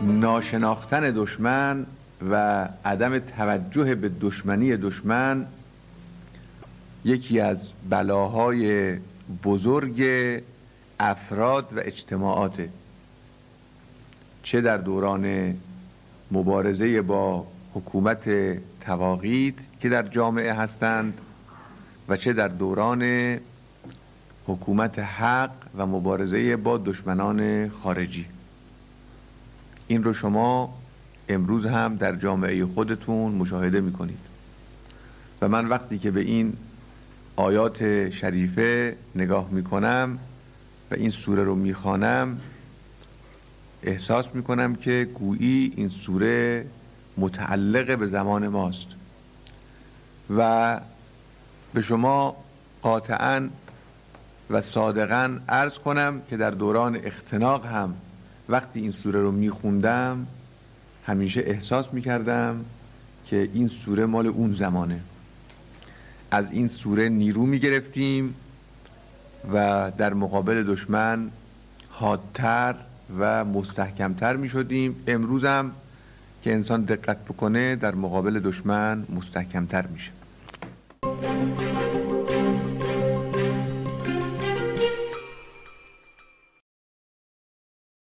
ناشناختن دشمن و عدم توجه به دشمنی دشمن یکی از بلاهای بزرگ افراد و اجتماعاته، چه در دوران مبارزه با حکومت طواغیت که در جامعه هستند و چه در دوران حکومت حق و مبارزه با دشمنان خارجی. این رو شما امروز هم در جامعه خودتون مشاهده میکنید و من وقتی که به این آیات شریفه نگاه میکنم و این سوره رو میخوانم احساس میکنم که گویی این سوره متعلق به زمان ماست و به شما قاطعاً و صادقاً عرض کنم که در دوران اختناق هم وقتی این سوره رو میخوندم همیشه احساس میکردم که این سوره مال اون زمانه. از این سوره نیرو میگرفتیم و در مقابل دشمن حادتر و مستحکمتر میشدیم. امروز هم که انسان دقت بکنه در مقابل دشمن مستحکمتر میشه.